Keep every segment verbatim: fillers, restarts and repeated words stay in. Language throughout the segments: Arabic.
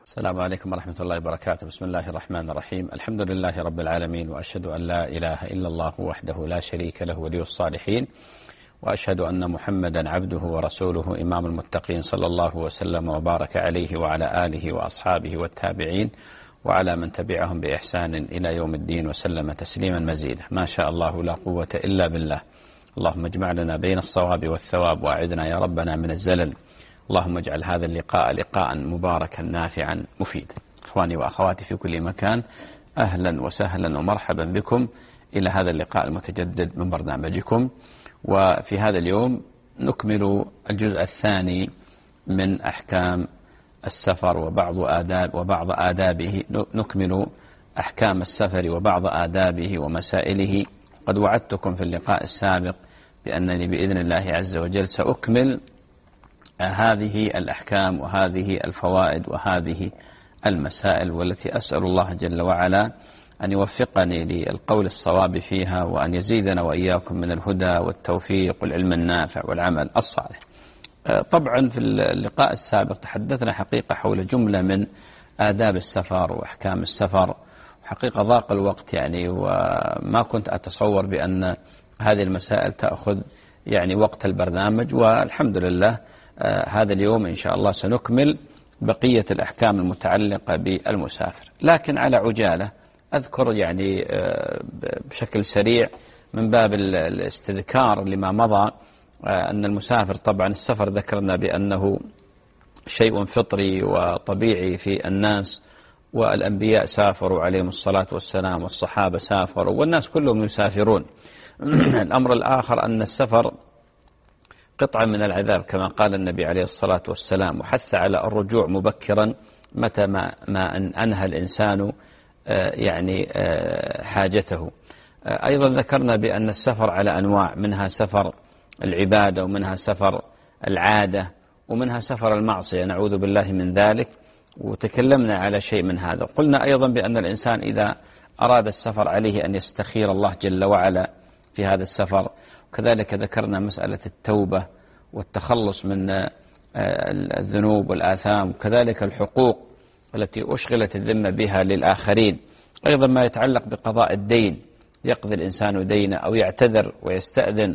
السلام عليكم ورحمة الله وبركاته. بسم الله الرحمن الرحيم. الحمد لله رب العالمين، وأشهد أن لا إله إلا الله وحده لا شريك له ولي الصالحين، وأشهد أن محمدا عبده ورسوله إمام المتقين، صلى الله وسلم وبارك عليه وعلى آله وأصحابه والتابعين وعلى من تبعهم بإحسان إلى يوم الدين، وسلم تسليما مزيدا. ما شاء الله لا قوة إلا بالله. اللهم اجمع لنا بين الصواب والثواب، وأعذنا يا ربنا من الزلل. اللهم اجعل هذا اللقاء لقاء مباركا نافعا مفيدا. إخواني وأخواتي في كل مكان، أهلا وسهلا ومرحبا بكم إلى هذا اللقاء المتجدد من برنامجكم. وفي هذا اليوم نكمل الجزء الثاني من أحكام السفر وبعض آداب وبعض آدابه نكمل أحكام السفر وبعض آدابه ومسائله. قد وعدتكم في اللقاء السابق بأنني بإذن الله عز وجل سأكمل هذه الأحكام وهذه الفوائد وهذه المسائل، والتي أسأل الله جل وعلا أن يوفقني للقول الصواب فيها، وأن يزيدنا وإياكم من الهدى والتوفيق والعلم النافع والعمل الصالح. طبعا في اللقاء السابق تحدثنا حقيقة حول جملة من آداب السفر وأحكام السفر، حقيقة ضاق الوقت يعني، وما كنت أتصور بأن هذه المسائل تأخذ يعني وقت البرنامج، والحمد لله آه هذا اليوم إن شاء الله سنكمل بقية الأحكام المتعلقة بالمسافر. لكن على عجالة أذكر يعني آه بشكل سريع من باب الاستذكار لما مضى، آه أن المسافر طبعا السفر ذكرنا بأنه شيء فطري وطبيعي في الناس، والأنبياء سافروا عليهم الصلاة والسلام، والصحابة سافروا، والناس كلهم يسافرون. الأمر الآخر أن السفر قطعة من العذاب كما قال النبي عليه الصلاة والسلام، وحث على الرجوع مبكرا متى ما, ما أن أنهى الإنسان يعني حاجته. أيضا ذكرنا بأن السفر على أنواع، منها سفر العبادة، ومنها سفر العادة، ومنها سفر المعصية، نعوذ بالله من ذلك، وتكلمنا على شيء من هذا. قلنا أيضا بأن الإنسان إذا أراد السفر عليه أن يستخير الله جل وعلا في هذا السفر. وكذلك ذكرنا مسألة التوبة والتخلص من الذنوب والآثام، وكذلك الحقوق التي أشغلت الذمة بها للآخرين. أيضا ما يتعلق بقضاء الدين، يقضي الإنسان دينه أو يعتذر ويستأذن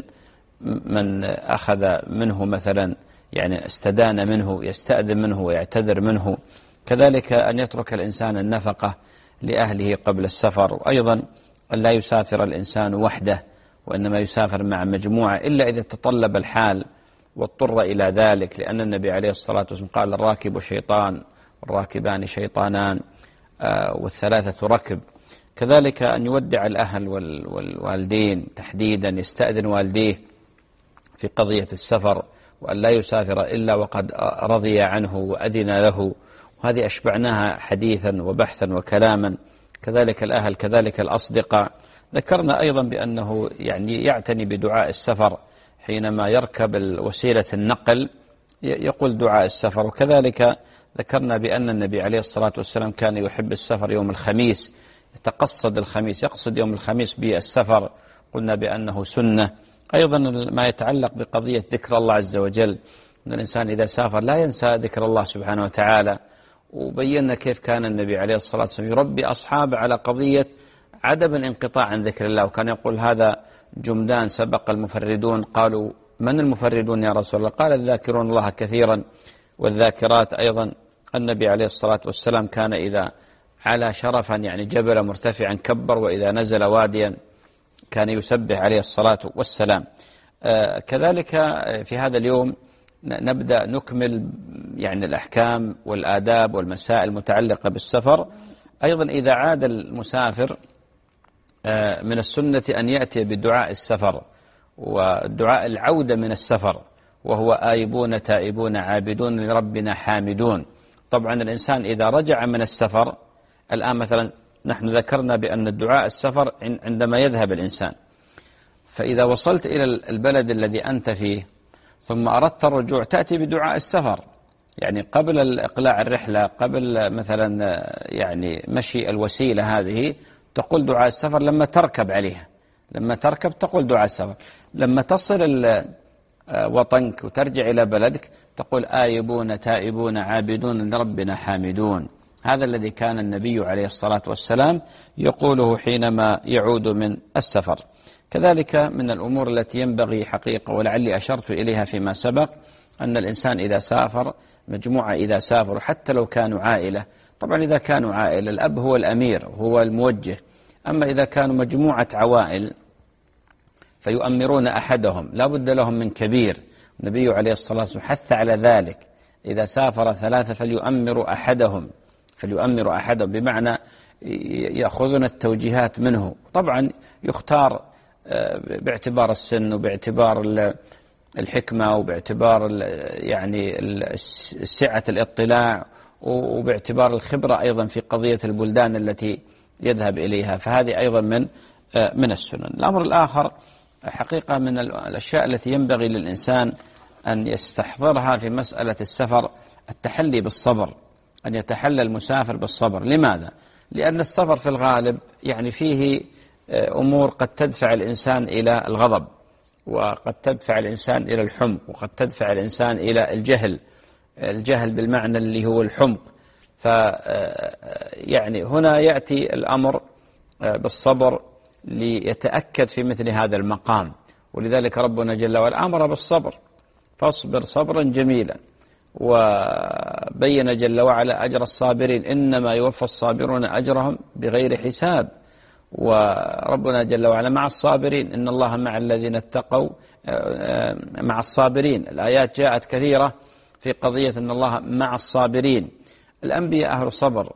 من أخذ منه مثلا، يعني استدان منه، يستأذن منه ويعتذر منه. كذلك أن يترك الإنسان النفقة لأهله قبل السفر. وأيضا أن لا يسافر الإنسان وحده، وإنما يسافر مع مجموعة إلا إذا تطلب الحال واضطر إلى ذلك، لأن النبي عليه الصلاة والسلام قال: الراكب شيطان والراكبان شيطانان آه والثلاثة ركب. كذلك أن يودع الأهل والوالدين تحديدا، يستأذن والديه في قضية السفر، وأن لا يسافر إلا وقد رضي عنه وأذن له، وهذه أشبعناها حديثا وبحثا وكلاما. كذلك الأهل، كذلك الأصدقاء. ذكرنا أيضا بأنه يعني يعتني بدعاء السفر حينما يركب وسيلة النقل، يقول دعاء السفر. وكذلك ذكرنا بأن النبي عليه الصلاة والسلام كان يحب السفر يوم الخميس، يتقصد الخميس، يقصد يوم الخميس بالسفر، قلنا بأنه سنة. أيضا ما يتعلق بقضية ذكر الله عز وجل، أن الإنسان إذا سافر لا ينسى ذكر الله سبحانه وتعالى. وبينا كيف كان النبي عليه الصلاة والسلام يربي أصحابه على قضية عدم الانقطاع عن ذكر الله. وكان يقول: هذا جمدان سبق المفردون. قالوا: من المفردون يا رسول الله؟ قال: الذاكرون الله كثيرا والذاكرات. أيضا النبي عليه الصلاة والسلام كان إذا على شرفا يعني جبل مرتفعا كبر، وإذا نزل واديا كان يسبح عليه الصلاة والسلام. آه كذلك في هذا اليوم نبدأ نكمل يعني الأحكام والآداب والمسائل المتعلقة بالسفر. أيضا إذا عاد المسافر من السنة أن يأتي بدعاء السفر ودعاء العودة من السفر، وهو آيبون تائبون عابدون لربنا حامدون. طبعا الإنسان إذا رجع من السفر، الآن مثلا نحن ذكرنا بأن الدعاء السفر عندما يذهب الإنسان، فإذا وصلت إلى البلد الذي أنت فيه ثم أردت الرجوع تأتي بدعاء السفر، يعني قبل إقلاع الرحلة، قبل مثلا يعني مشي الوسيلة هذه، تقول دعاء السفر. لما تركب عليها، لما تركب تقول دعاء السفر. لما تصل وطنك وترجع إلى بلدك تقول آيبون تائبون عابدون لربنا حامدون. هذا الذي كان النبي عليه الصلاة والسلام يقوله حينما يعود من السفر. كذلك من الأمور التي ينبغي حقيقة، ولعلي أشرت إليها فيما سبق، أن الإنسان إذا سافر، مجموعة إذا سافروا حتى لو كانوا عائلة، طبعا إذا كانوا عائلة الأب هو الأمير هو الموجه، أما إذا كانوا مجموعة عوائل فيؤمرون أحدهم لا بد لهم من كبير. النبي عليه الصلاة والسلام حث على ذلك، إذا سافر ثلاثة فليؤمروا أحدهم فليؤمروا أحدهم بمعنى يأخذون التوجيهات منه. طبعا يختار باعتبار السن وباعتبار الحكمة وباعتبار يعني سعة الاطلاع وباعتبار الخبرة أيضا في قضية البلدان التي يذهب إليها، فهذه أيضا من من السنن. الأمر الآخر حقيقة من الأشياء التي ينبغي للإنسان أن يستحضرها في مسألة السفر التحلي بالصبر، أن يتحلى المسافر بالصبر. لماذا؟ لأن السفر في الغالب يعني فيه أمور قد تدفع الإنسان إلى الغضب، وقد تدفع الإنسان إلى الحمق، وقد تدفع الإنسان إلى الجهل الجهل بالمعنى اللي هو الحمق. ف يعني هنا يأتي الأمر بالصبر ليتأكد في مثل هذا المقام، ولذلك ربنا جل وعلا أمر بالصبر، فاصبر صبرا جميلا، وبين جل وعلا أجر الصابرين، إنما يوفى الصابرون أجرهم بغير حساب. وربنا جل وعلا مع الصابرين، إن الله مع الذين اتقوا مع الصابرين. الآيات جاءت كثيرة في قضية أن الله مع الصابرين. الأنبياء أهل صبر،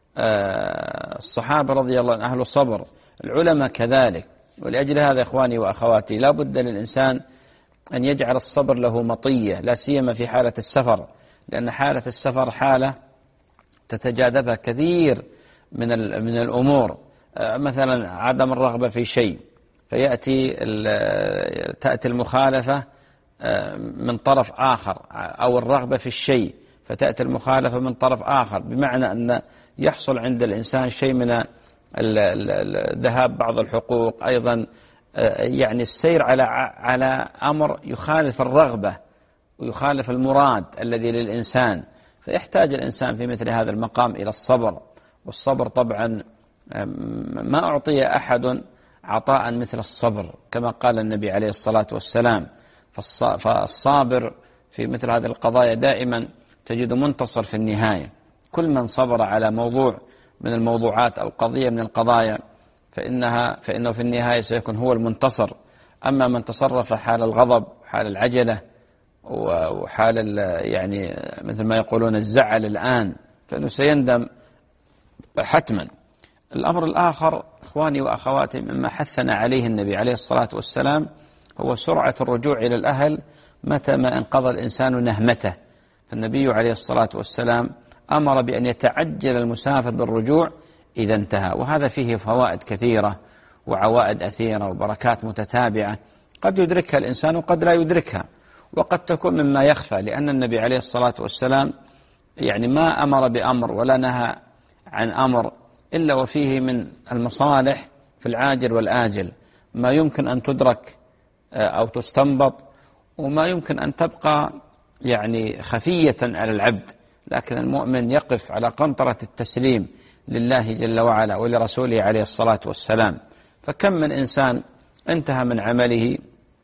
الصحابة رضي الله عنهم أهل صبر، العلماء كذلك. ولأجل هذا إخواني وأخواتي لا بد للإنسان أن يجعل الصبر له مطية، لا سيما في حالة السفر، لأن حالة السفر حالة تتجاذبها كثير من من الأمور، مثلا عدم الرغبة في شيء فيأتي تأتي المخالفة من طرف آخر، أو الرغبة في الشيء فتأتي المخالفة من طرف آخر، بمعنى أن يحصل عند الإنسان شيء من ذهاب بعض الحقوق، أيضا يعني السير على على أمر يخالف الرغبة ويخالف المراد الذي للإنسان، فيحتاج الإنسان في مثل هذا المقام إلى الصبر. والصبر طبعا ما أعطي أحد عطاء مثل الصبر، كما قال النبي عليه الصلاة والسلام، فالصابر في مثل هذه القضايا دائما تجد منتصر في النهاية. كل من صبر على موضوع من الموضوعات أو قضية من القضايا فإنها فإنه في النهاية سيكون هو المنتصر. أما من تصرف حال الغضب، حال العجلة، وحال يعني مثل ما يقولون الزعل الآن، فإنه سيندم حتما. الأمر الآخر إخواني وأخواتي مما حثنا عليه النبي عليه الصلاة والسلام هو سرعة الرجوع إلى الأهل متى ما انقضى الإنسان نهمته. فالنبي عليه الصلاة والسلام أمر بأن يتعجل المسافر بالرجوع إذا انتهى، وهذا فيه فوائد كثيرة وعوائد أثيرة وبركات متتابعة قد يدركها الإنسان وقد لا يدركها، وقد تكون مما يخفى، لأن النبي عليه الصلاة والسلام يعني ما أمر بأمر ولا نهى عن أمر إلا وفيه من المصالح في العاجل والآجل ما يمكن أن تدرك أو تستنبط، وما يمكن أن تبقى يعني خفية على العبد. لكن المؤمن يقف على قنطرة التسليم لله جل وعلا ولرسوله عليه الصلاة والسلام. فكم من إنسان انتهى من عمله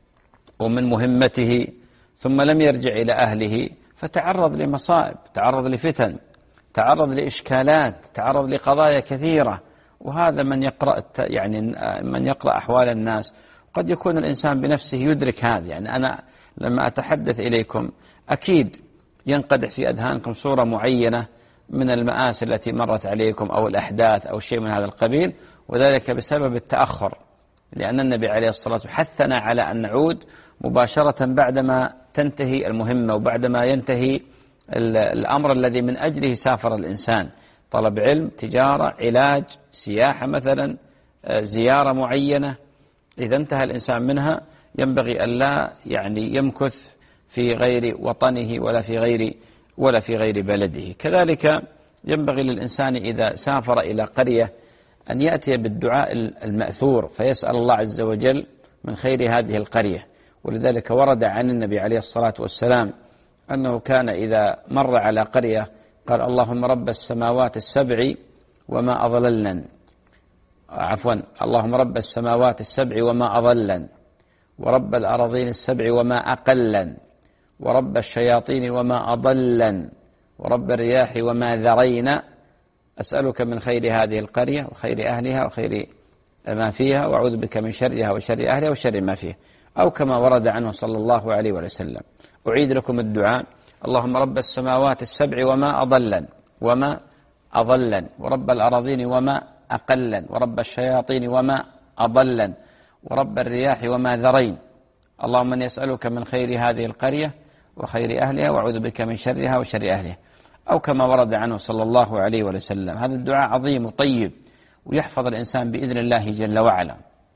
ومن مهمته ثم لم يرجع إلى أهله، فتعرض لمصائب، تعرض لفتن، تعرض لإشكالات، تعرض لقضايا كثيرة. وهذا من يقرأ يعني من يقرأ أحوال الناس قد يكون الإنسان بنفسه يدرك هذا. يعني أنا لما أتحدث إليكم أكيد ينقدح في أذهانكم صورة معينة من المآسي التي مرت عليكم أو الأحداث أو شيء من هذا القبيل، وذلك بسبب التأخر، لأن النبي عليه الصلاة والسلام حثنا على أن نعود مباشرة بعدما تنتهي المهمة وبعدما ينتهي الأمر الذي من أجله سافر الإنسان، طلب علم، تجارة، علاج، سياحة مثلا، زيارة معينة. إذا انتهى الإنسان منها ينبغي أن لا يعني يمكث في غير وطنه ولا في غير ولا في غير بلده. كذلك ينبغي للإنسان إذا سافر إلى قرية أن يأتي بالدعاء المأثور، فيسأل الله عز وجل من خير هذه القرية. ولذلك ورد عن النبي عليه الصلاة والسلام أنه كان إذا مر على قرية قال اللهم رب السماوات السبع وما أضللن، عفوا اللهم رب السماوات السبع وما أضلن، ورب الأراضين السبع وما أقلن، ورب الشياطين وما أضلن، ورب الرياح وما ذرين، أسألك من خير هذه القرية وخير أهلها وخير ما فيها، وأعوذ بك من شرها وشر أهلها وشر ما فيها، أو كما ورد عنه صلى الله عليه وسلم. أعيد لكم الدعاء: اللهم رب السماوات السبع وما أضلن وما أضلن، ورب الأراضين وما أقلن، ورب الشياطين وما أضلن، ورب الرياح وما ذرين، اللهم أني أسألك من خير هذه القرية وخير أهلها، وأعوذ بك من شرها وشر أهلها، أو كما ورد عنه صلى الله عليه وسلم. هذا الدعاء عظيم وطيب، ويحفظ الإنسان بإذن الله جل وعلا.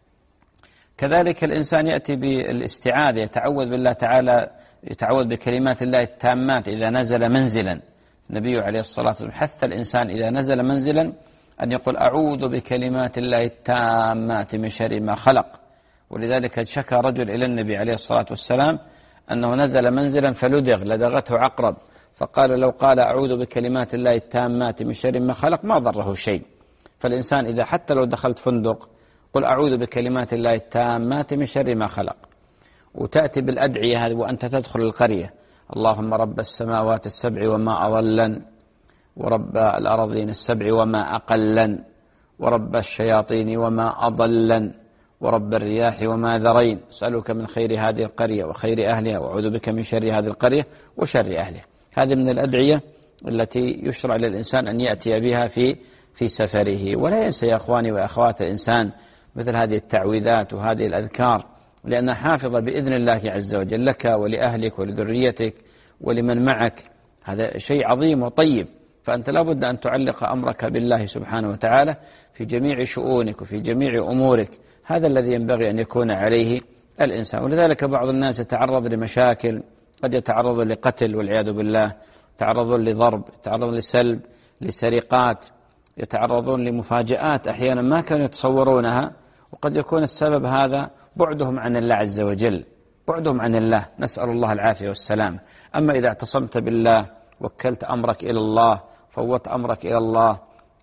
كذلك الإنسان يأتي بالاستعاذة، يتعوذ بالله تعالى، يتعوذ بكلمات الله التامات إذا نزل منزلا. النبي عليه الصلاة والسلام حث الإنسان إذا نزل منزلا أن يقول أعوذ بكلمات الله التامات من شر ما خلق. ولذلك شكى رجل إلى النبي عليه الصلاة والسلام أنه نزل منزلا فلدغ، لدغته عقرب، فقال لو قال أعوذ بكلمات الله التامات من شر ما خلق ما ضره شيء. فالإنسان إذا حتى لو دخلت فندق قل أعوذ بكلمات الله التامات من شر ما خلق. وتأتي بالأدعية هذه وأنت تدخل القرية: اللهم رب السماوات السبع وما أضلن، ورب الأراضين السبع وما أقلن، ورب الشياطين وما أضلن، ورب الرياح وما ذرين، أسألك من خير هذه القرية وخير أهلها، وأعوذ بك من شر هذه القرية وشر أهلها. هذه من الأدعية التي يشرع للإنسان أن يأتي بها في في سفره. ولا ينسى يا أخواني وأخوات الإنسان مثل هذه التعويذات وهذه الأذكار، لأنها حافظة بإذن الله عز وجل لك ولأهلك ولذريتك ولمن معك. هذا شيء عظيم وطيب، فأنت لا بد أن تعلق أمرك بالله سبحانه وتعالى في جميع شؤونك وفي جميع أمورك. هذا الذي ينبغي أن يكون عليه الإنسان. ولذلك بعض الناس يتعرض لمشاكل، قد يتعرض لقتل والعياذ بالله، يتعرضون لضرب، يتعرضون لسلب، لسرقات، يتعرضون لمفاجآت أحيانا ما كانوا يتصورونها، وقد يكون السبب هذا بعدهم عن الله عز وجل، بعدهم عن الله، نسأل الله العافية والسلام. أما إذا اعتصمت بالله، وكلت أمرك إلى الله، فوت أمرك إلى الله،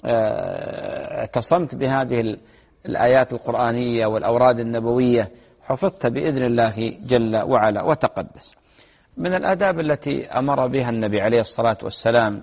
اعتصمت بهذه الآيات القرآنية والأوراد النبوية، حفظت بإذن الله جل وعلا وتقدس. من الآداب التي أمر بها النبي عليه الصلاة والسلام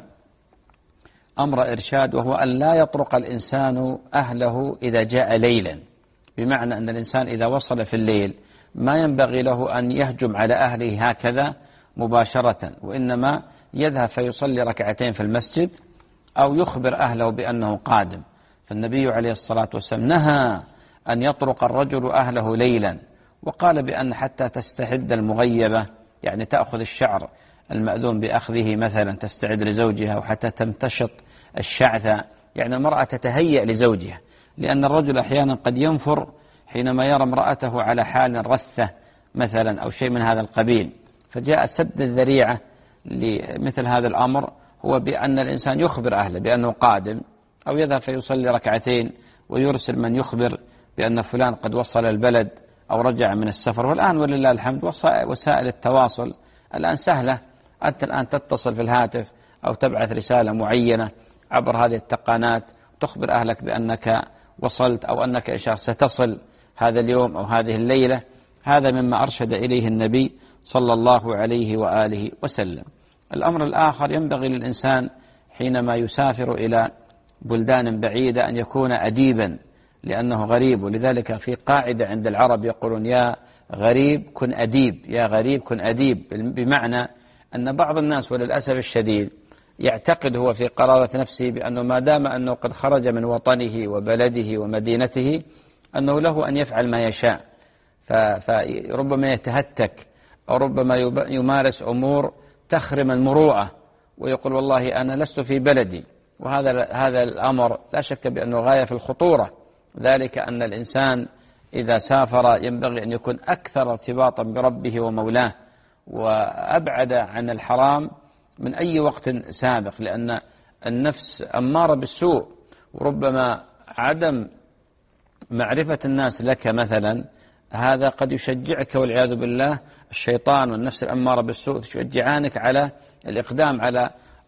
أمر إرشاد، وهو أن لا يطرق الإنسان أهله إذا جاء ليلا، بمعنى أن الإنسان إذا وصل في الليل ما ينبغي له أن يهجم على أهله هكذا مباشرة، وإنما يذهب فيصلي ركعتين في المسجد أو يخبر أهله بأنه قادم. فالنبي عليه الصلاة والسلام نهى أن يطرق الرجل أهله ليلا، وقال بأن حتى تستعد المغيبة، يعني تأخذ الشعر المأذون بأخذه مثلا، تستعد لزوجها، وحتى تمتشط الشعثة، يعني المرأة تتهيأ لزوجها، لأن الرجل أحيانا قد ينفر حينما يرى امرأته على حال رثة مثلا أو شيء من هذا القبيل. فجاء سد الذريعة لمثل هذا الأمر هو بأن الإنسان يخبر أهله بأنه قادم، أو يذهب فيصلي ركعتين ويرسل من يخبر بأن فلان قد وصل البلد أو رجع من السفر. والآن ولله الحمد وسائل التواصل الآن سهلة، أنت الآن تتصل في الهاتف أو تبعث رسالة معينة عبر هذه التقنيات تخبر أهلك بأنك وصلت، أو أنك إشارة ستصل هذا اليوم أو هذه الليلة. هذا مما أرشد إليه النبي صلى الله عليه وآله وسلم. الأمر الآخر، ينبغي للإنسان حينما يسافر إلى بلدان بعيدة أن يكون أديبا، لأنه غريب. ولذلك في قاعدة عند العرب يقولون يا غريب كن أديب، يا غريب كن أديب، بمعنى أن بعض الناس وللأسف الشديد يعتقد هو في قرارة نفسه بأنه ما دام أنه قد خرج من وطنه وبلده ومدينته أنه له أن يفعل ما يشاء، فربما يتهتك أو ربما يمارس أمور تخرم المروءة، ويقول والله أنا لست في بلدي. وهذا هذا الأمر لا شك بأنه غاية في الخطورة، ذلك أن الإنسان إذا سافر ينبغي أن يكون أكثر ارتباطا بربه ومولاه، وأبعد عن الحرام من أي وقت سابق، لأن النفس أمارة بالسوء، وربما عدم معرفة الناس لك مثلا هذا قد يشجعك والعياذ بالله. الشيطان والنفس الأمارة بالسوء تشجعانك على الإقدام على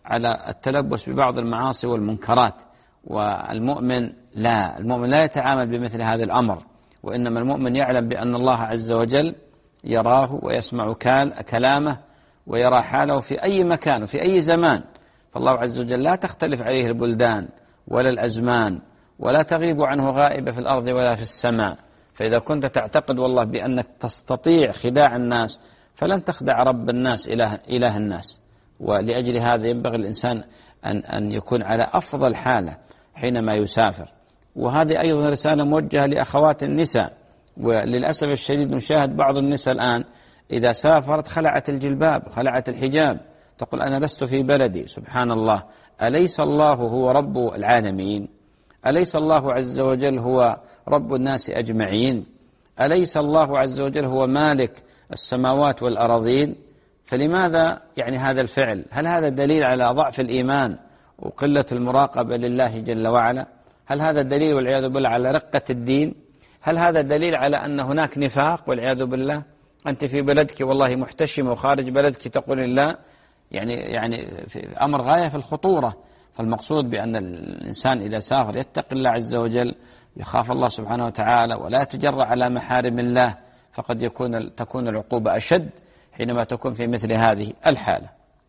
على التلبس ببعض المعاصي والمنكرات. والمؤمن لا، المؤمن لا يتعامل بمثل هذا الأمر، وإنما المؤمن يعلم بأن الله عز وجل يراه ويسمع كلامه ويرى حاله في أي مكان وفي أي زمان. فالله عز وجل لا تختلف عليه البلدان ولا الأزمان، ولا تغيب عنه غائبة في الأرض ولا في السماء. فإذا كنت تعتقد والله بأنك تستطيع خداع الناس، فلن تخدع رب الناس إله, إله الناس. ولأجل هذا ينبغي الإنسان أن, أن يكون على أفضل حالة حينما يسافر. وهذه أيضا رسالة موجهة لأخوات النساء. وللأسف الشديد نشاهد بعض النساء الآن إذا سافرت خلعت الجلباب، خلعت الحجاب، تقول أنا لست في بلدي. سبحان الله، أليس الله هو رب العالمين؟ أليس الله عز وجل هو رب الناس أجمعين؟ أليس الله عز وجل هو مالك السماوات والأراضين؟ فلماذا يعني هذا الفعل؟ هل هذا دليل على ضعف الإيمان وقلة المراقبة لله جل وعلا؟ هل هذا دليل والعياذ بالله على رقة الدين؟ هل هذا دليل على أن هناك نفاق والعياذ بالله؟ أنت في بلدك والله محتشمة، وخارج بلدك تقول الله، يعني يعني في أمر غاية في الخطورة. فالمقصود بأن الإنسان إذا سافر يتقي الله عز وجل، يخاف الله سبحانه وتعالى، ولا يتجرأ على محارم الله، فقد يكون تكون العقوبة أشد حينما تكون في مثل هذه الحالة.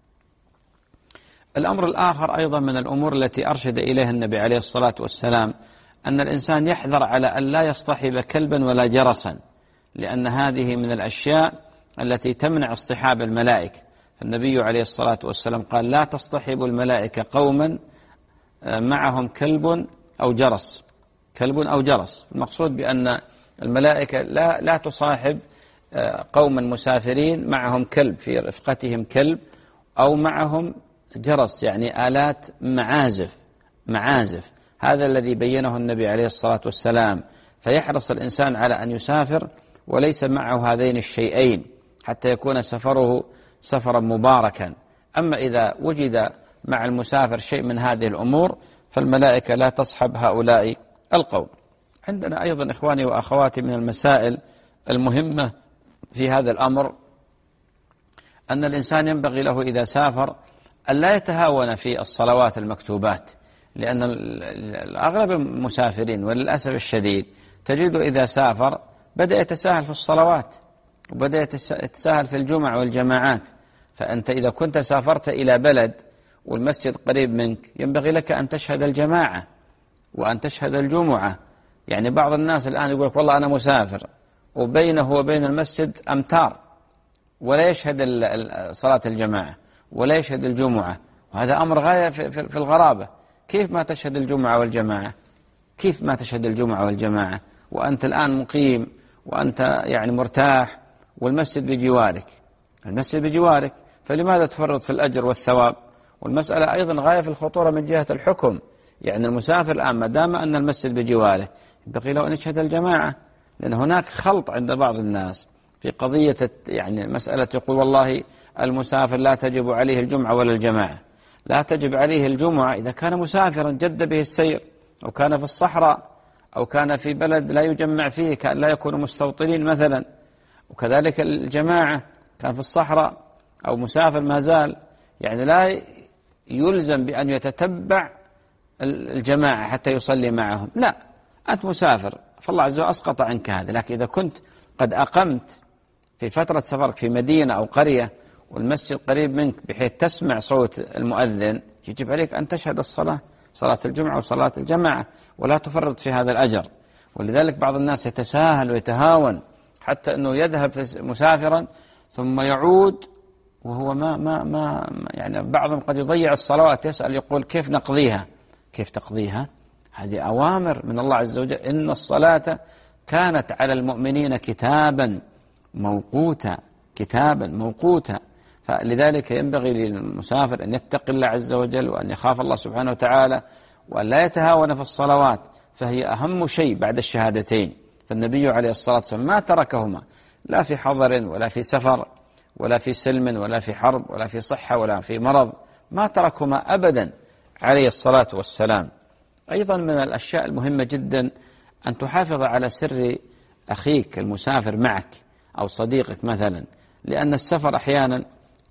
الأمر الآخر أيضا من الأمور التي أرشد إليها النبي عليه الصلاة والسلام أن الإنسان يحذر على أن لا يصطحب كلبا ولا جرسا، لأن هذه من الأشياء التي تمنع اصطحاب الملائكة. فالنبي عليه الصلاة والسلام قال لا تصطحب الملائكة قوما معهم كلب أو جرس، كلب أو جرس. المقصود بأن الملائكة لا, لا تصاحب قوما مسافرين معهم كلب، في رفقتهم كلب أو معهم جرس، يعني آلات معازف معازف هذا الذي بينه النبي عليه الصلاة والسلام. فيحرص الإنسان على أن يسافر وليس معه هذين الشيئين حتى يكون سفره سفرا مباركا. أما إذا وجد مع المسافر شيء من هذه الأمور فالملائكة لا تصحب هؤلاء القوم. عندنا أيضا إخواني وأخواتي من المسائل المهمة في هذا الأمر أن الإنسان ينبغي له إذا سافر أن لا يتهاون في الصلوات المكتوبات، لأن أغلب المسافرين وللأسف الشديد تجد إذا سافر بدأ يتساهل في الصلوات، وبدأ يتساهل في الجمع والجماعات. فأنت إذا كنت سافرت إلى بلد والمسجد قريب منك ينبغي لك أن تشهد الجماعة وأن تشهد الجمعة. يعني بعض الناس الآن يقول لك والله أنا مسافر وبينه وبين المسجد أمتار ولا يشهد صلاة الجماعة ولا يشهد الجمعة، وهذا أمر غاية في الغرابة. كيف ما تشهد الجمعة والجماعة؟ كيف ما تشهد الجمعة والجماعة وأنت الآن مقيم وأنت يعني مرتاح والمسجد بجوارك؟ المسجد بجوارك، فلماذا تفرط في الأجر والثواب؟ والمسألة أيضا غاية في الخطورة من جهة الحكم. يعني المسافر الآن ما دام أن المسجد بجواره ينبغي له أن يشهد الجماعة، لأن هناك خلط عند بعض الناس في قضية يعني مسألة يقول والله المسافر لا تجب عليه الجمعة ولا الجماعة. لا تجب عليه الجمعة إذا كان مسافرا جد به السير، أو كان في الصحراء، أو كان في بلد لا يجمع فيه، كان لا يكون مستوطنين مثلا. وكذلك الجماعة كان في الصحراء أو مسافر ما زال، يعني لا يلزم بأن يتتبع الجماعة حتى يصلي معهم، لا، أنت مسافر فالله عز وجل أسقط عنك هذا. لكن إذا كنت قد أقمت في فترة سفرك في مدينة أو قرية والمسجد قريب منك بحيث تسمع صوت المؤذن، يجب عليك أن تشهد الصلاة، صلاة الجمعة وصلاة الجماعة، ولا تفرط في هذا الأجر. ولذلك بعض الناس يتساهل ويتهاون حتى أنه يذهب مسافرا ثم يعود وهو ما ما ما يعني بعضهم قد يضيع الصلوات، يسأل يقول كيف نقضيها؟ كيف تقضيها؟ هذه أوامر من الله عز وجل، إن الصلاة كانت على المؤمنين كتابا موقوتا، كتابا موقوتا. فلذلك ينبغي للمسافر أن يتقي الله عز وجل وأن يخاف الله سبحانه وتعالى وأن لا يتهاون في الصلوات، فهي أهم شيء بعد الشهادتين. فالنبي عليه الصلاة والسلام ما تركهما لا في حضر ولا في سفر ولا في سلم ولا في حرب ولا في صحة ولا في مرض، ما تركهما أبدا عليه الصلاة والسلام. أيضا من الأشياء المهمة جدا أن تحافظ على سر أخيك المسافر معك أو صديقك مثلا، لأن السفر أحيانا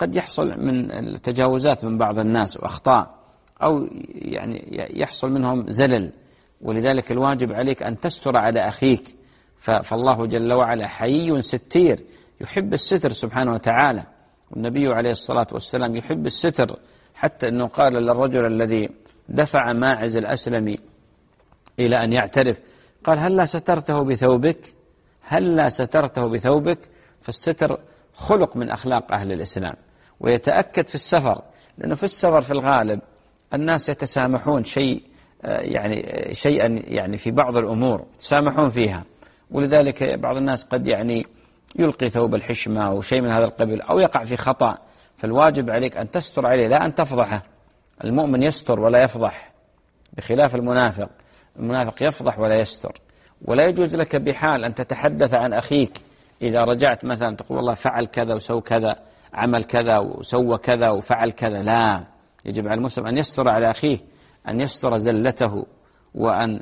قد يحصل من تجاوزات من بعض الناس وأخطاء، أو يعني يحصل منهم زلل، ولذلك الواجب عليك أن تستر على أخيك. فالله جل وعلا حيي ستير، يحب الستر سبحانه وتعالى، والنبي عليه الصلاة والسلام يحب الستر، حتى أنه قال للرجل الذي دفع ماعز الأسلمي إلى أن يعترف، قال هل لا سترته بثوبك؟ هل لا سترته بثوبك؟ فالستر خلق من أخلاق أهل الإسلام، ويتأكد في السفر، لأنه في السفر في الغالب الناس يتسامحون شيء يعني شيئا يعني في بعض الأمور يتسامحون فيها، ولذلك بعض الناس قد يعني يلقي ثوب الحشمة أو شيء من هذا القبيل، أو يقع في خطأ، فالواجب عليك أن تستر عليه لا أن تفضحه. المؤمن يستر ولا يفضح، بخلاف المنافق، المنافق يفضح ولا يستر. ولا يجوز لك بحال أن تتحدث عن أخيك إذا رجعت مثلا تقول والله فعل كذا وسوى كذا، عمل كذا وسوى كذا وفعل كذا، لا، يجب على المسلم أن يستر على أخيه، أن يستر زلته، وأن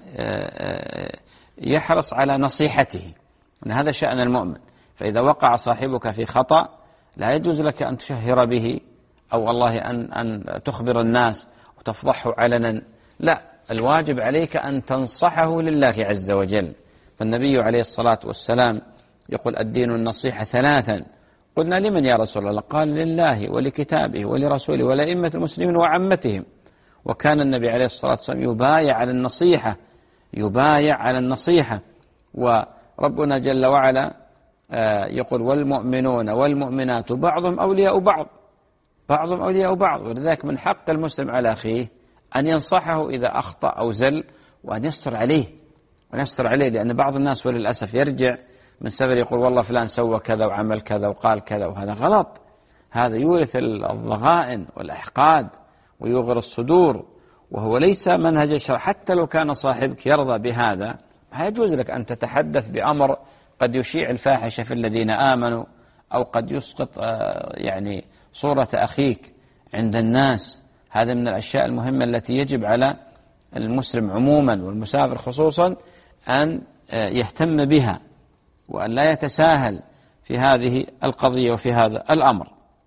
يحرص على نصيحته، أن هذا شأن المؤمن. فإذا وقع صاحبك في خطأ لا يجوز لك أن تشهر به، أو والله أن, أن تخبر الناس وتفضحه علنا، لا، الواجب عليك أن تنصحه لله عز وجل. فالنبي عليه الصلاة والسلام يقول الدين النصيحة ثلاثا. قلنا لمن يا رسول الله؟ قال لله ولكتابه ولرسوله ولأئمة المسلمين وعامتهم. وكان النبي عليه الصلاة والسلام يبايع على النصيحة، يبايع على النصيحة. وربنا جل وعلا يقول والمؤمنون والمؤمنات بعضهم أولياء بعض، بعضهم أولياء بعض. ولذلك من حق المسلم على أخيه أن ينصحه إذا أخطأ أو زل، وأن يستر عليه، وأن يستر عليه، لأن بعض الناس وللأسف يرجع من سفر يقول والله فلان سوى كذا وعمل كذا وقال كذا، وهذا غلط. هذا يورث الضغائن والأحقاد ويغر الصدور، وهو ليس منهج الشرع. حتى لو كان صاحبك يرضى بهذا، لا يجوز لك أن تتحدث بأمر قد يشيع الفاحشة في الذين آمنوا، أو قد يسقط يعني صورة أخيك عند الناس. هذا من الأشياء المهمة التي يجب على المسلم عموما والمسافر خصوصا أن يهتم بها، وأن لا يتساهل في هذه القضية وفي هذا الأمر.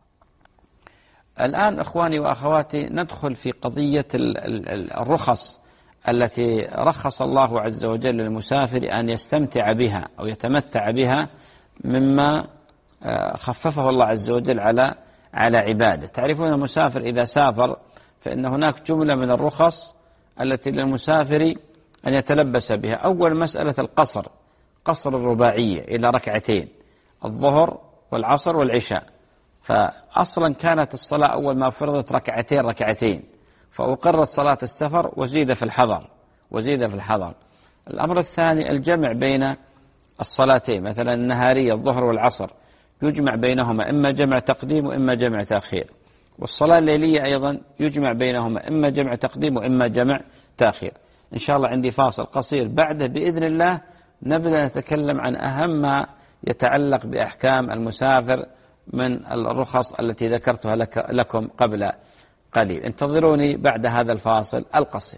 الآن أخواني وأخواتي ندخل في قضية الرخص التي رخص الله عز وجل للمسافر أن يستمتع بها أو يتمتع بها مما خففه الله عز وجل على على عباده. تعرفون المسافر إذا سافر فإن هناك جملة من الرخص التي للمسافر أن يتلبس بها. أول مسألة القصر، قصر الرباعية إلى ركعتين، الظهر والعصر والعشاء. فأصلا كانت الصلاة أول ما فرضت ركعتين ركعتين، فأقرت صلاة السفر وزيد في الحضر وزيد في الحضر. الأمر الثاني الجمع بين الصلاتين، مثلا النهارية الظهر والعصر يجمع بينهما إما جمع تقديم وإما جمع تأخير. والصلاة الليلية أيضا يجمع بينهما إما جمع تقديم وإما جمع تأخير. إن شاء الله عندي فاصل قصير، بعده بإذن الله نبدأ نتكلم عن أهم ما يتعلق بأحكام المسافر من الرخص التي ذكرتها لك لكم قبل قليل. انتظروني بعد هذا الفاصل القصير.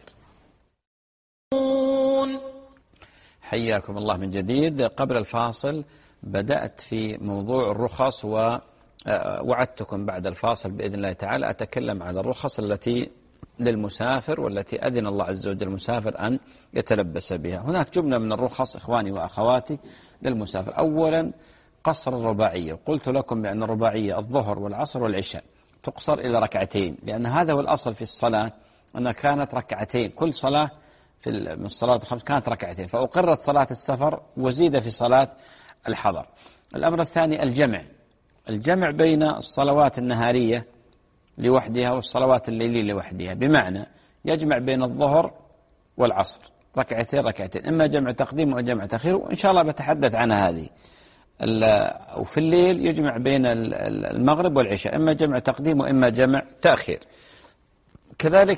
حياكم الله من جديد. قبل الفاصل بدأت في موضوع الرخص، ووعدتكم بعد الفاصل بإذن الله تعالى أتكلم عن الرخص التي للمسافر والتي أذن الله عز وجل المسافر أن يتلبس بها. هناك جملة من الرخص إخواني وأخواتي للمسافر. أولا قصر الرباعية. قلت لكم بأن الرباعية الظهر والعصر والعشاء تقصر إلى ركعتين، لأن هذا هو الأصل في الصلاة، أنها كانت ركعتين، كل صلاة في من الصلاة الخمس كانت ركعتين، فأقرت صلاة السفر وزيد في صلاة الحضر. الأمر الثاني الجمع، الجمع بين الصلوات النهارية لوحدها والصلوات الليلية لوحدها، بمعنى يجمع بين الظهر والعصر ركعتين ركعتين، إما جمع تقديم أو جمع تأخير، وإن شاء الله بتحدث عن هذه. وفي الليل يجمع بين المغرب والعشاء، إما جمع تقديم وإما جمع تأخير. كذلك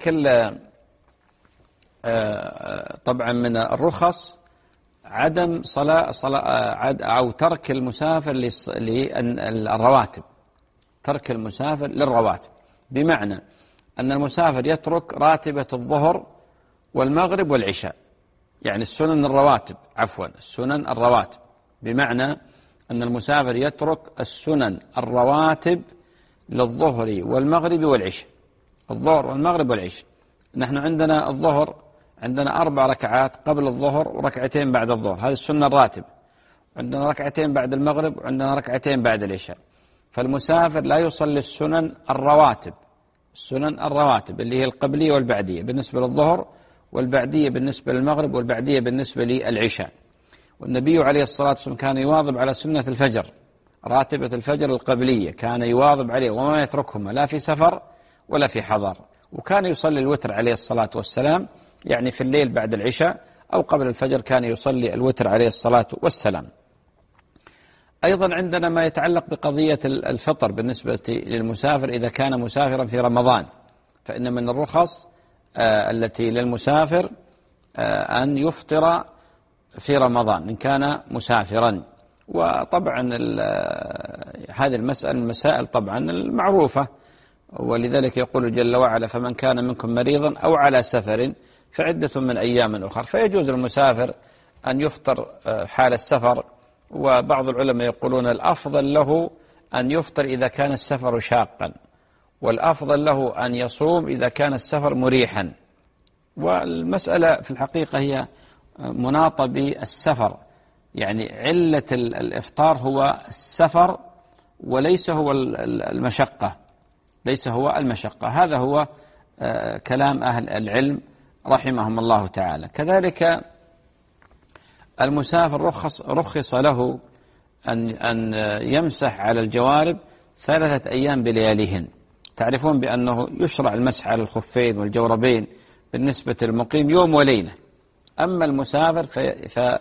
طبعا من الرخص عدم صلاة, صلاة أو ترك المسافر للرواتب، ترك المسافر للرواتب، بمعنى أن المسافر يترك راتبة الظهر والمغرب والعشاء، يعني السنن الرواتب، عفوا السنن الرواتب، بمعنى أن المسافر يترك السنن الرواتب للظهر والمغرب والعشاء. الظهر والمغرب والعشاء. نحن عندنا الظهر عندنا أربع ركعات قبل الظهر وركعتين بعد الظهر، هذه السنة الراتب. عندنا ركعتين بعد المغرب وعندنا ركعتين بعد العشاء. فالمسافر لا يصلي السنن الرواتب، السنن الرواتب اللي هي القبلية والبعدية بالنسبة للظهر، والبعدية بالنسبة للمغرب، والبعدية بالنسبة للعشاء. والنبي عليه الصلاة والسلام كان يواظب على سنة الفجر، راتبة الفجر القبلية كان يواظب عليه وما يتركهما لا في سفر ولا في حضر. وكان يصلي الوتر عليه الصلاة والسلام، يعني في الليل بعد العشاء أو قبل الفجر كان يصلي الوتر عليه الصلاة والسلام. أيضا عندنا ما يتعلق بقضية الفطر بالنسبة للمسافر إذا كان مسافرا في رمضان، فإن من الرخص التي للمسافر أن يفطر في رمضان إن كان مسافرا. وطبعا هذه المسألة المسائل طبعا المعروفة، ولذلك يقول جل وعلا: فمن كان منكم مريضا أو على سفر فعدة من أيام أخر. فيجوز للمسافر أن يفطر حال السفر. وبعض العلماء يقولون الأفضل له أن يفطر إذا كان السفر شاقا، والأفضل له أن يصوم إذا كان السفر مريحا. والمسألة في الحقيقة هي مناطة بالسفر، يعني علة الإفطار هو السفر وليس هو المشقة، ليس هو المشقة. هذا هو كلام أهل العلم رحمهم الله تعالى. كذلك المسافر رخص, رخص له أن, أن يمسح على الجوارب ثلاثة أيام بلياليهن. تعرفون بأنه يشرع المسح على الخفين والجوربين بالنسبة للمقيم يوم وليلة، أما المسافر في في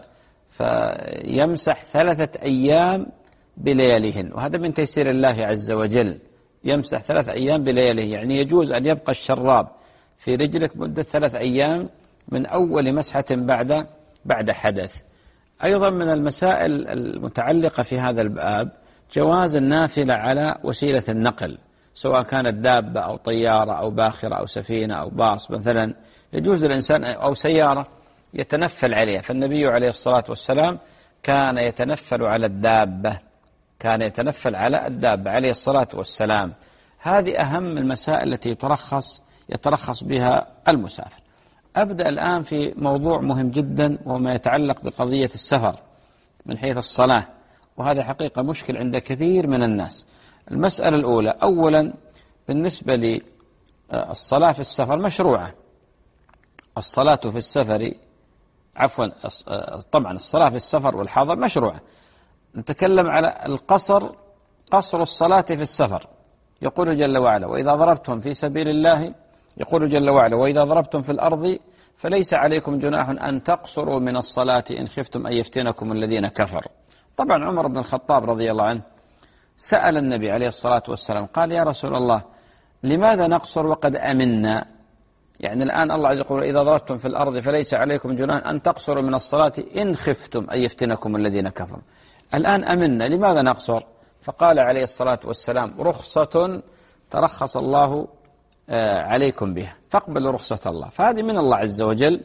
فيمسح ثلاثة أيام بلياليهن، وهذا من تيسير الله عز وجل. يمسح ثلاثة أيام بلياليه، يعني يجوز أن يبقى الشراب في رجلك مدة ثلاث أيام من أول مسحة بعد بعد حدث. أيضا من المسائل المتعلقة في هذا الباب جواز النافلة على وسيلة النقل، سواء كانت دابة أو طيارة أو باخرة أو سفينة أو باص مثلا، يجوز الإنسان أو سيارة يتنفل عليها. فالنبي عليه الصلاة والسلام كان يتنفل على الدابة، كان يتنفل على الدابة عليه الصلاة والسلام. هذه أهم المسائل التي يترخص يترخص بها المسافر. أبدأ الآن في موضوع مهم جدا وما يتعلق بقضية السفر من حيث الصلاة، وهذا حقيقة مشكل عند كثير من الناس. المسألة الأولى، أولا بالنسبة للصلاة في السفر مشروعة. الصلاة في السفر عفوا طبعا الصلاة في السفر والحضر مشروعة. نتكلم على القصر، قصر الصلاة في السفر. يقول جل وعلا: وإذا ضربتم في سبيل الله، يقول جل وعلا: وإذا ضربتم في الأرض فليس عليكم جناح أن تقصروا من الصلاة إن خفتم أن يفتنكم الذين كفروا. طبعا عمر بن الخطاب رضي الله عنه سأل النبي عليه الصلاة والسلام قال: يا رسول الله لماذا نقصر وقد أمنا؟ يعني الآن الله عز وجل إذا ضربتم في الأرض فليس عليكم جناح أن تقصروا من الصلاة إن خفتم أن يفتنكم الذين كفروا. الآن أمنا، لماذا نقصر؟ فقال عليه الصلاة والسلام: رخصة ترخص الله عليكم بها فاقبلوا رخصة الله. فهذه من الله عز وجل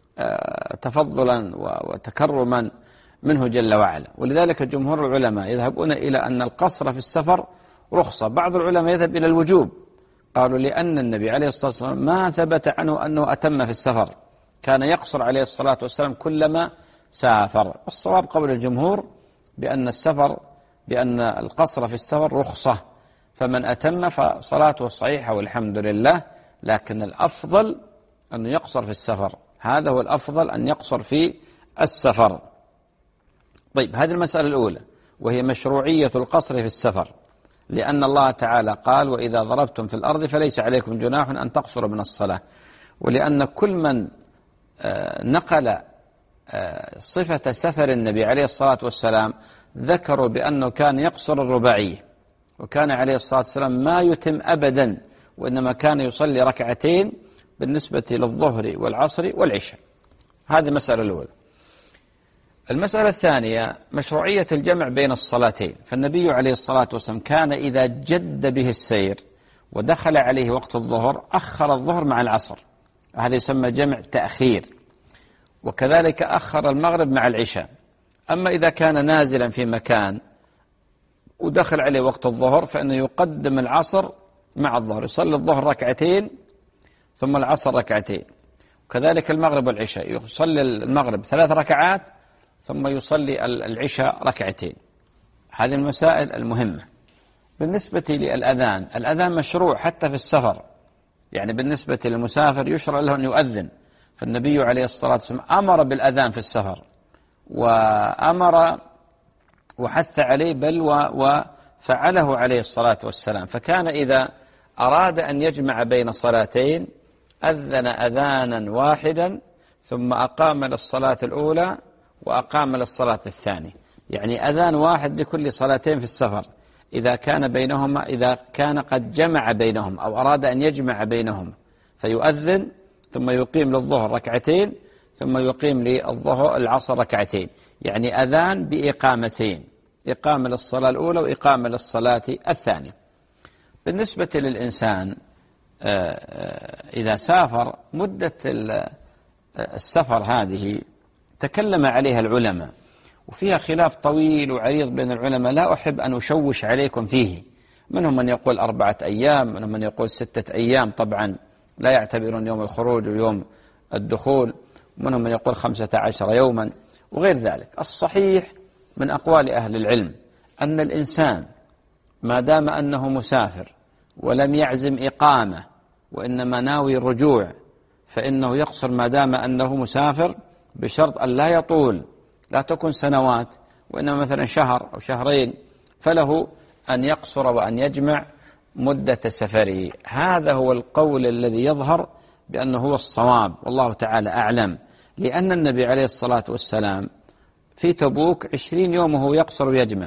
تفضلا وتكرما منه جل وعلا. ولذلك جمهور العلماء يذهبون إلى أن القصر في السفر رخصة. بعض العلماء يذهب إلى الوجوب، قالوا لأن النبي عليه الصلاة والسلام ما ثبت عنه أنه أتم في السفر، كان يقصر عليه الصلاة والسلام كلما سافر. الصواب قول الجمهور بأن السفر بأن القصر في السفر رخصة، فمن أتم فصلاته صحيحة والحمد لله، لكن الأفضل أن يقصر في السفر. هذا هو الأفضل، أن يقصر في السفر. طيب، هذه المسألة الأولى وهي مشروعية القصر في السفر، لأن الله تعالى قال: وإذا ضربتم في الأرض فليس عليكم جناح أن تقصروا من الصلاة. ولأن كل من نقل صفة سفر النبي عليه الصلاة والسلام ذكروا بأنه كان يقصر الرباعية، وكان عليه الصلاة والسلام ما يتم أبدا، وإنما كان يصلي ركعتين بالنسبة للظهر والعصر والعشاء. هذه المسألة الأولى. المسألة الثانية مشروعية الجمع بين الصلاتين. فالنبي عليه الصلاة والسلام كان إذا جد به السير ودخل عليه وقت الظهر أخر الظهر مع العصر، هذا يسمى جمع تأخير. وكذلك أخر المغرب مع العشاء. أما إذا كان نازلا في مكان ودخل عليه وقت الظهر فإنه يقدم العصر مع الظهر، يصلي الظهر ركعتين ثم العصر ركعتين، وكذلك المغرب والعشاء يصلي المغرب ثلاث ركعات ثم يصلي العشاء ركعتين. هذه المسائل المهمة. بالنسبة للأذان، الأذان مشروع حتى في السفر، يعني بالنسبة للمسافر يشرع له أن يؤذن، فالنبي عليه الصلاة والسلام أمر بالأذان في السفر وأمر وحث عليه، بل وفعله عليه الصلاة والسلام، فكان إذا أراد أن يجمع بين صلاتين أذن أذانا واحدا ثم أقام للصلاة الأولى وأقام للصلاة الثانية، يعني أذان واحد لكل صلاتين في السفر إذا كان بينهما إذا كان قد جمع بينهم أو أراد أن يجمع بينهم، فيؤذن ثم يقيم للظهر ركعتين ثم يقيم للظهر العصر ركعتين، يعني أذان بإقامتين، إقامة للصلاة الأولى وإقامة للصلاة الثانية. بالنسبة للإنسان إذا سافر، مدة السفر هذه تكلم عليها العلماء وفيها خلاف طويل وعريض بين العلماء، لا أحب أن أشوش عليكم فيه. منهم من يقول أربعة أيام، منهم من يقول ستة أيام، طبعا لا يعتبرون يوم الخروج ويوم الدخول، ومنهم من يقول خمسة عشر يوما وغير ذلك. الصحيح من أقوال أهل العلم أن الإنسان ما دام أنه مسافر ولم يعزم إقامة وإنما ناوي الرجوع، فإنه يقصر ما دام أنه مسافر، بشرط أن لا يطول، لا تكون سنوات، وإنما مثلا شهر أو شهرين، فله أن يقصر وأن يجمع مدة سفره. هذا هو القول الذي يظهر بأنه هو الصواب، والله تعالى أعلم، لأن النبي عليه الصلاة والسلام في تبوك عشرين يوم وهو يقصر ويجمع،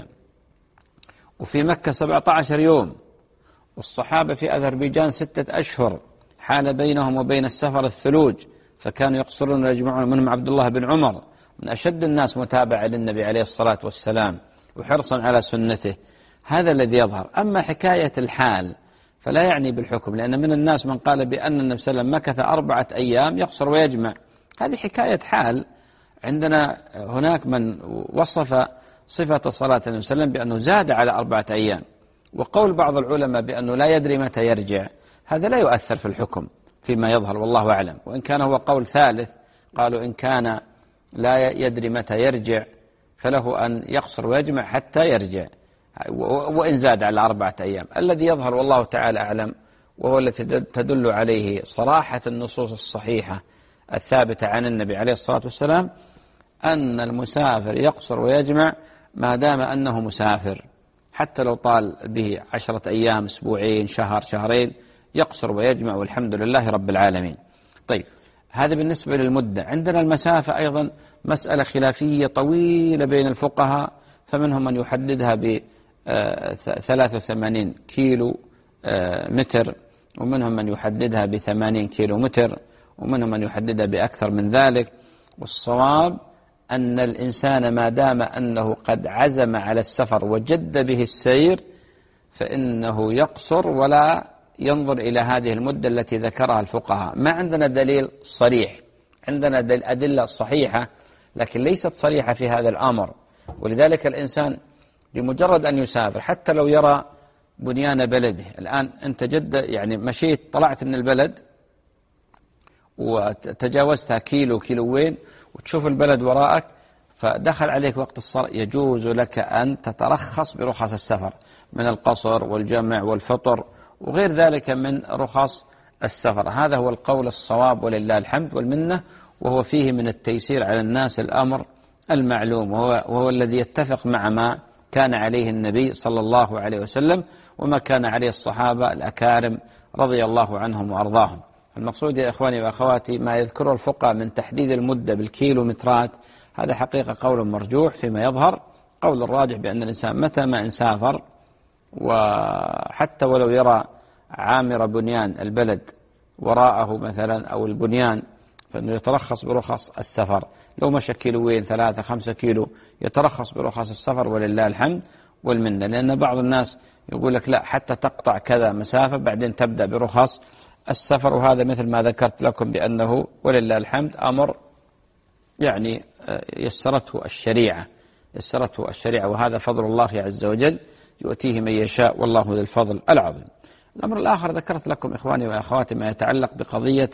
وفي مكة سبعة عشر يوم، والصحابة في أذربيجان ستة أشهر حال بينهم وبين السفر الثلوج، فكانوا يقصرون ويجمعون. منهم عبد الله بن عمر من أشد الناس متابعة للنبي عليه الصلاة والسلام وحرصا على سنته. هذا الذي يظهر. أما حكاية الحال فلا يعني بالحكم، لأن من الناس من قال بأن النبي صلى الله عليه وسلم مكث أربعة أيام يقصر ويجمع، هذه حكاية حال. عندنا هناك من وصف صفة صلاة النبي صلى الله عليه وسلم بأنه زاد على أربعة أيام، وقول بعض العلماء بأنه لا يدري متى يرجع، هذا لا يؤثر في الحكم فيما يظهر، والله أعلم. وإن كان هو قول ثالث، قالوا إن كان لا يدري متى يرجع فله أن يقصر ويجمع حتى يرجع، وإن زاد على أربعة أيام. الذي يظهر والله تعالى أعلم، وهو التي تدل عليه صراحة النصوص الصحيحة الثابتة عن النبي عليه الصلاة والسلام، أن المسافر يقصر ويجمع ما دام أنه مسافر، حتى لو طال به عشرة أيام، أسبوعين، شهر، شهرين، يقصر ويجمع، والحمد لله رب العالمين. طيب، هذا بالنسبة للمدة. عندنا المسافة أيضا مسألة خلافية طويلة بين الفقهاء، فمنهم من يحددها ب ثلاثة وثمانين كيلو متر، ومنهم من يحددها بثمانين كيلو متر، ومنهم من يحددها بأكثر من ذلك. والصواب أن الإنسان ما دام أنه قد عزم على السفر وجد به السير، فإنه يقصر ولا ينظر إلى هذه المدة التي ذكرها الفقهاء. ما عندنا دليل صريح، عندنا أدلة صحيحة لكن ليست صريحة في هذا الأمر. ولذلك الإنسان بمجرد أن يسافر، حتى لو يرى بنيان بلده، الآن أنت جدة يعني مشيت، طلعت من البلد وتجاوزتها كيلو كيلوين وتشوف البلد وراءك، فدخل عليك وقت الصلاة، يجوز لك أن تترخص برخص السفر من القصر والجمع والفطر وغير ذلك من رخص السفر. هذا هو القول الصواب ولله الحمد والمنة، وهو فيه من التيسير على الناس الأمر المعلوم، وهو, وهو الذي يتفق مع ما كان عليه النبي صلى الله عليه وسلم وما كان عليه الصحابة الأكارم رضي الله عنهم وأرضاهم. المقصود يا إخواني وأخواتي ما يذكره الفقهاء من تحديد المدة بالكيلومترات، هذا حقيقة قول مرجوح فيما يظهر. قول الراجح بأن الإنسان متى ما انسافر، وحتى ولو يرى عامر بنيان البلد وراءه مثلا أو البنيان، فإنه يترخص برخص السفر. لو مشى كيلوين، ثلاثة، خمسة كيلو، يترخص برخص السفر ولله الحمد والمنة. لأن بعض الناس يقول لك لا، حتى تقطع كذا مسافة بعدين تبدأ برخص السفر، وهذا مثل ما ذكرت لكم بأنه ولله الحمد أمر يعني يسرته الشريعة، يسرته الشريعة، وهذا فضل الله عز وجل يؤتيه من يشاء والله ذو الفضل العظيم. الأمر الآخر ذكرت لكم إخواني وأخواتي ما يتعلق بقضية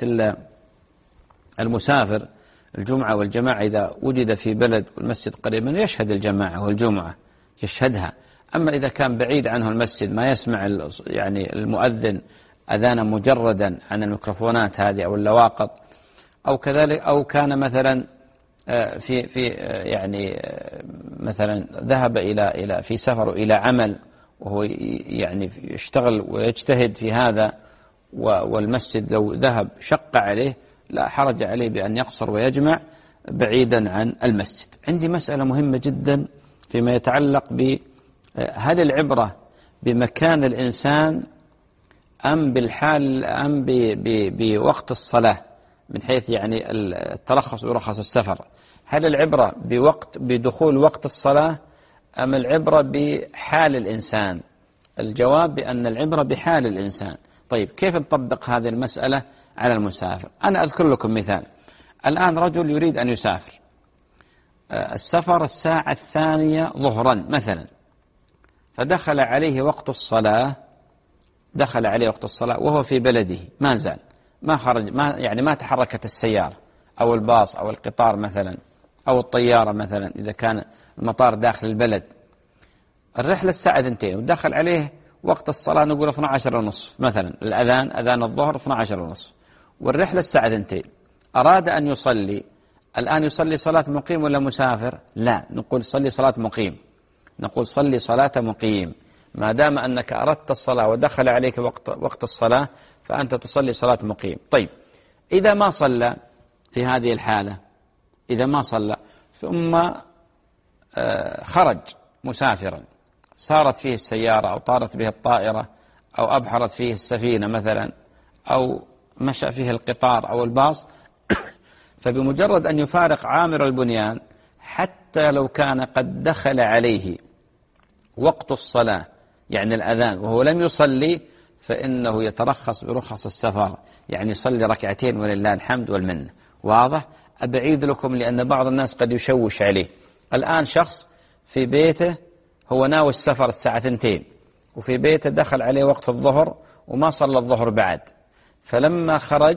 المسافر الجمعة والجماعة إذا وجد في بلد والمسجد قريبا يشهد الجماعة والجمعة يشهدها. أما إذا كان بعيد عنه المسجد ما يسمع يعني المؤذن أذانا مجردا عن الميكروفونات هذه أو اللواقط، أو كذلك أو كان مثلا في في يعني مثلا ذهب إلى إلى في سفر إلى عمل وهو يعني يشتغل ويجتهد في هذا، والمسجد لو ذهب شق عليه لا حرج عليه بأن يقصر ويجمع بعيدا عن المسجد. عندي مسألة مهمة جدا فيما يتعلق ب هل العبرة بمكان الإنسان أم بالحال أم بوقت الصلاة، من حيث يعني الترخص ورخص السفر، هل العبرة بوقت بدخول وقت الصلاة أم العبرة بحال الإنسان؟ الجواب بأن العبرة بحال الإنسان. طيب كيف نطبق هذه المسألة على المسافر؟ أنا أذكر لكم مثال. الآن رجل يريد أن يسافر، السفر الساعة الثانية ظهرا مثلا، فدخل عليه وقت الصلاة دخل عليه وقت الصلاة وهو في بلده ما زال ما خرج، ما يعني ما تحركت السيارة أو الباص أو القطار مثلا أو الطيارة مثلا إذا كان المطار داخل البلد. الرحلة الساعة اثنتين ودخل عليه وقت الصلاة نقول اثني عشر ونصف مثلا، الأذان أذان الظهر اثني عشر ونصف والرحلة الساعة اثنتين. أراد أن يصلي الآن، يصلي صلاة مقيم ولا مسافر؟ لا، نقول صلي صلاة مقيم، نقول صلي صلاة مقيم ما دام أنك أردت الصلاة ودخل عليك وقت وقت الصلاة فأنت تصلي صلاة مقيم. طيب إذا ما صلى في هذه الحالة، إذا ما صلى ثم خرج مسافرا، سارت فيه السيارة أو طارت به الطائرة أو أبحرت فيه السفينة مثلا أو مشى فيه القطار أو الباص، فبمجرد أن يفارق عامر البنيان حتى لو كان قد دخل عليه وقت الصلاة يعني الأذان وهو لم يصلي، فإنه يترخص برخص السفر، يعني يصلي ركعتين ولله الحمد والمنة. واضح؟ أبعيد لكم لأن بعض الناس قد يشوش عليه. الآن شخص في بيته هو ناوي السفر الساعة اثنتين وفي بيته دخل عليه وقت الظهر وما صلى الظهر بعد، فلما خرج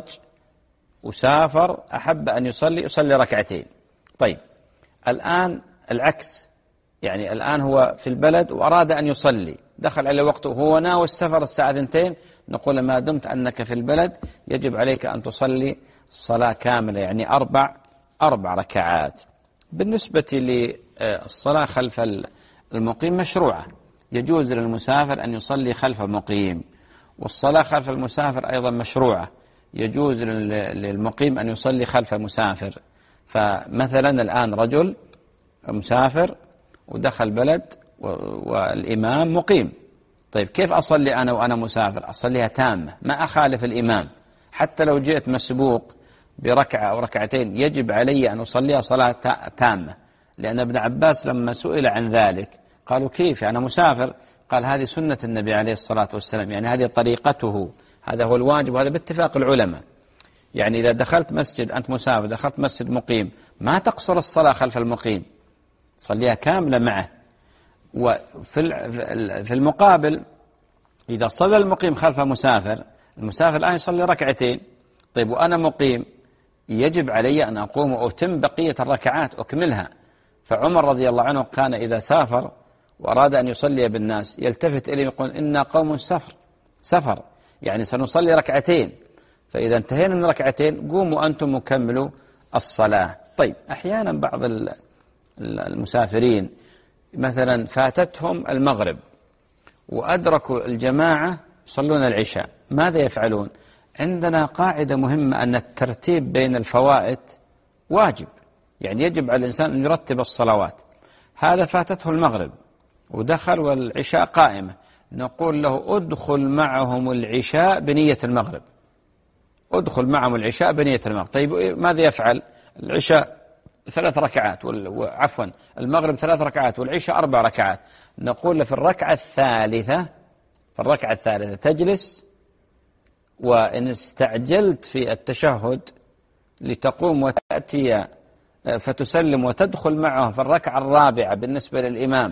وسافر أحب أن يصلي يصلي ركعتين. طيب الآن العكس، يعني الآن هو في البلد وأراد أن يصلي، دخل عليه وقته وهو ناوي السفر الساعة اثنتين، نقول ما دمت أنك في البلد يجب عليك أن تصلي صلاة كاملة يعني أربع أربع ركعات. بالنسبة للصلاة خلف المقيم مشروعة، يجوز للمسافر أن يصلي خلف مقيم، والصلاة خلف المسافر أيضا مشروعة، يجوز للمقيم أن يصلي خلف مسافر. فمثلا الآن رجل مسافر ودخل بلد والإمام مقيم، طيب كيف أصلي أنا وأنا مسافر؟ أصليها تامة ما أخالف الإمام، حتى لو جئت مسبوق بركعة أو ركعتين يجب علي أن أصليها صلاة تامة، لأن ابن عباس لما سئل عن ذلك قالوا كيف أنا مسافر؟ قال هذه سنة النبي عليه الصلاة والسلام، يعني هذه طريقته، هذا هو الواجب، وهذا باتفاق العلماء. يعني إذا دخلت مسجد أنت مسافر دخلت مسجد مقيم ما تقصر الصلاة خلف المقيم، تصليها كاملة معه. وفي في المقابل إذا صلى المقيم خلف مسافر، المسافر الآن يصلي ركعتين، طيب وأنا مقيم يجب علي أن أقوم وأتم بقية الركعات أكملها. فعمر رضي الله عنه كان إذا سافر وأراد أن يصلي بالناس يلتفت إليه يقول إنا قوم سفر سفر يعني سنصلي ركعتين، فإذا انتهينا من ركعتين قوموا أنتم مكملوا الصلاة. طيب أحيانا بعض المسافرين مثلا فاتتهم المغرب وأدركوا الجماعة يصلون العشاء، ماذا يفعلون؟ عندنا قاعدة مهمة أن الترتيب بين الفوائت واجب، يعني يجب على الإنسان أن يرتب الصلوات. هذا فاتته المغرب ودخل والعشاء قائمة، نقول له أدخل معهم العشاء بنية المغرب، أدخل معهم العشاء بنية المغرب. طيب ماذا يفعل؟ العشاء ثلاث ركعات عفوا المغرب ثلاث ركعات والعشاء أربع ركعات، نقول له في الركعة الثالثة في الركعة الثالثة تجلس، وإن استعجلت في التشهد لتقوم وتأتي فتسلم وتدخل معه في الركعة الرابعة بالنسبة للإمام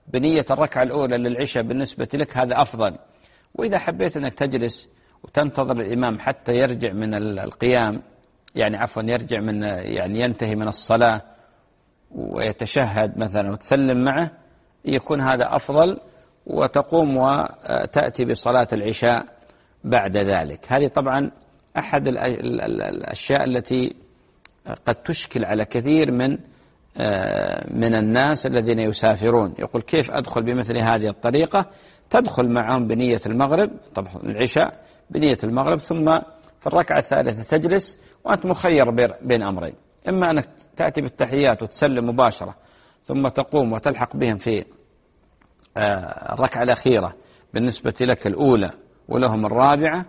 بنية الركعة الأولى للعشاء بالنسبة لك هذا أفضل. وإذا حبيت أنك تجلس وتنتظر الإمام حتى يرجع من القيام، يعني عفوا يرجع من يعني ينتهي من الصلاة ويتشهد مثلا وتسلم معه، يكون هذا أفضل، وتقوم وتأتي بصلاة العشاء بعد ذلك. هذه طبعا أحد الأشياء التي قد تشكل على كثير من من الناس الذين يسافرون. يقول كيف أدخل بمثل هذه الطريقة؟ تدخل معهم بنية المغرب، طبعا العشاء بنية المغرب، ثم في الركعة الثالثة تجلس وأنت مخير بين أمرين: إما أنك تأتي بالتحيات وتسلم مباشرة ثم تقوم وتلحق بهم في الركعة الأخيرة بالنسبة لك الأولى ولهم الرابعة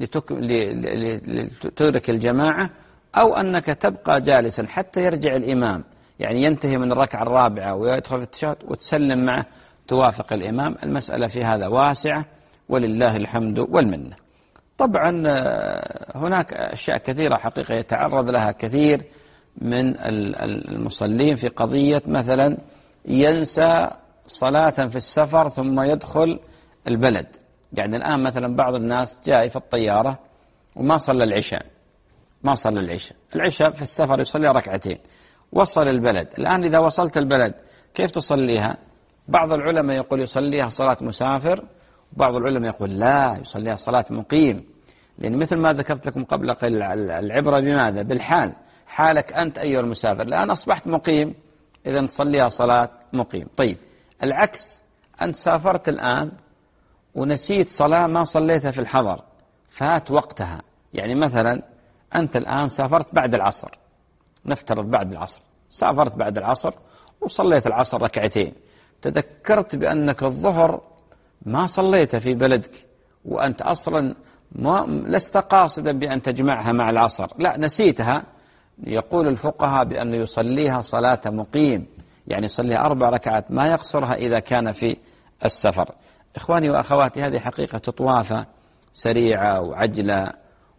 لتدرك الجماعة، أو أنك تبقى جالسا حتى يرجع الإمام، يعني ينتهي من الركعة الرابعة ويدخل في التشهد وتسلم معه توافق الإمام. المسألة في هذا واسعة ولله الحمد والمنة. طبعا هناك أشياء كثيرة حقيقة يتعرض لها كثير من المصلين في قضية مثلا ينسى صلاة في السفر ثم يدخل البلد. يعني الآن مثلا بعض الناس جاي في الطيارة وما صلى العشاء، ما صلى العشاء العشاء في السفر يصلي ركعتين، وصل البلد. الآن إذا وصلت البلد كيف تصليها؟ بعض العلماء يقول يصليها صلاة مسافر، وبعض العلماء يقول لا، يصليها صلاة مقيم، لأن مثل ما ذكرت لكم قبل قليل العبرة بماذا؟ بالحال. حالك أنت أيها المسافر الآن أصبحت مقيم، إذا تصليها صلاة مقيم. طيب العكس، أنت سافرت الآن ونسيت صلاة ما صليتها في الحضر، فات وقتها. يعني مثلا أنت الآن سافرت بعد العصر، نفترض بعد العصر، سافرت بعد العصر وصليت العصر ركعتين، تذكرت بأنك الظهر ما صليت في بلدك، وأنت أصلا ما لست قاصدا بأن تجمعها مع العصر، لا نسيتها. يقول الفقهاء بأن يصليها صلاة مقيم، يعني يصليها أربع ركعات ما يقصرها إذا كان في السفر. إخواني وأخواتي، هذه حقيقة تطوافة سريعة وعجلة،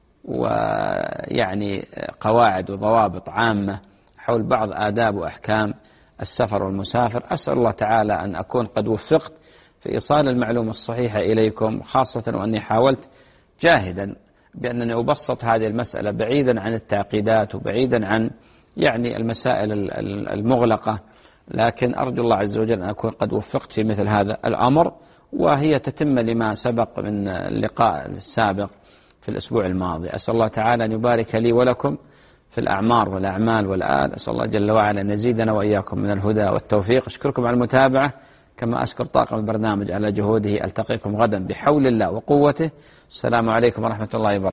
ويعني قواعد وضوابط عامة حول بعض آداب وأحكام السفر والمسافر. أسأل الله تعالى أن أكون قد وفقت في إيصال المعلومة الصحيحة إليكم، خاصة وأني حاولت جاهدا بأنني أبسط هذه المسألة بعيدا عن التعقيدات وبعيدا عن يعني المسائل المغلقة، لكن أرجو الله عز وجل أن أكون قد وفقت في مثل هذا الأمر، وهي تتم لما سبق من اللقاء السابق في الأسبوع الماضي. أسأل الله تعالى أن يبارك لي ولكم في الأعمار والأعمال والآل. أسأل الله جل وعلا أن يزيدنا وإياكم من الهدى والتوفيق. أشكركم على المتابعة، كما أشكر طاقم البرنامج على جهوده. ألتقيكم غدا بحول الله وقوته. السلام عليكم ورحمة الله وبركاته.